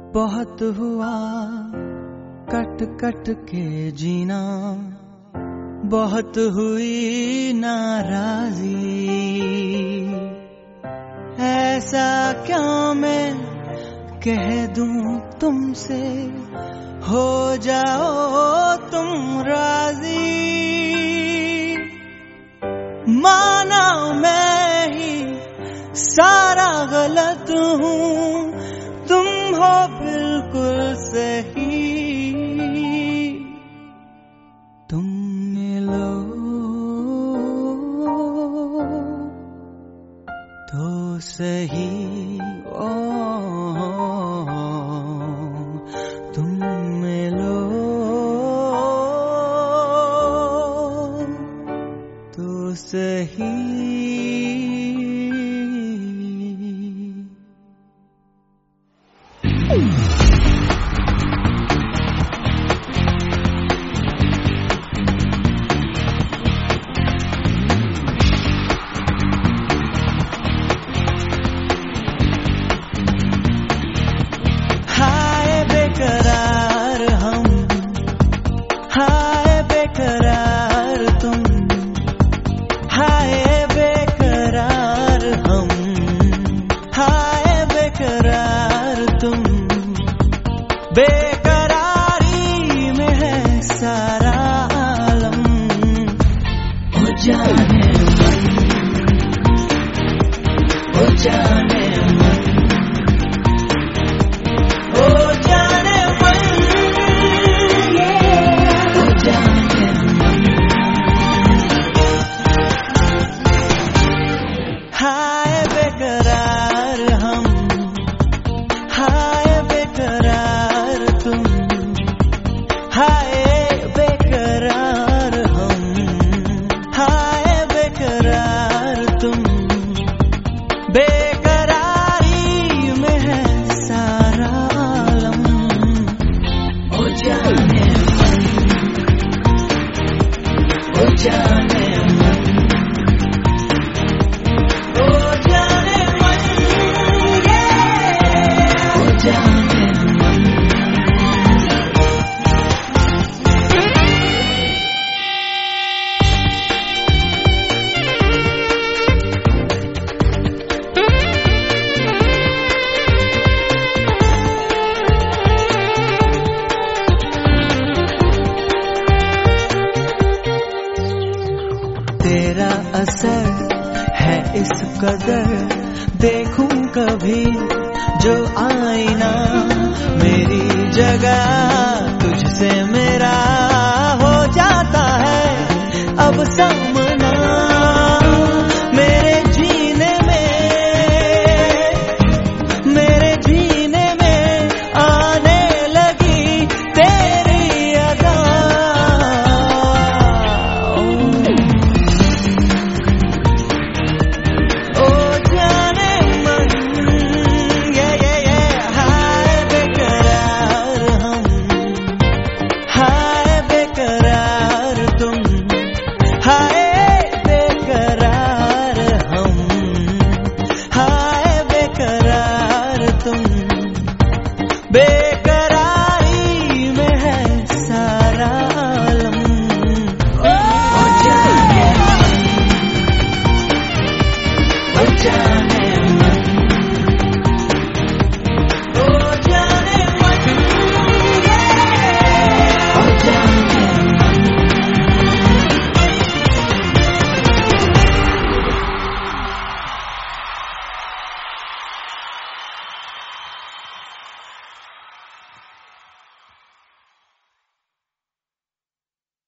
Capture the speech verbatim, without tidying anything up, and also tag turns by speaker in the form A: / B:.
A: बहुत हुआ cut cut के जीना, बहुत हुई नाराजी। ऐसा क्या मैं कह दूं तुमसे, हो जाओ तुम राजी। माना मैं ही सारा गलत हूँ, तुम हो बिल्कुल सही। तुम मिलो तो सही, ओ तुम मिलो तो सही। हाय बेकरार हम, हाय बेकरार तुम, हाय बेकरार हम, हाय बेकरार तुम। बेकरारी में है सारा आलम, हो जाने मन, हो जाने मन, हो जाने मन, हो जाने मन। हाय बेकरार हम, हाय बेकरार तुम, हाय बेकरार हम, हाय बेकरार तुम। बेकरारी में है सारा आलम, हो जाने मन, हो जाने मन, हो जाने मन, हो जाने मन। तेरा असर है इस कदर, देखूं कभी जो आईना, मेरी जगह तुझसे मेरा हो जाता है अब सब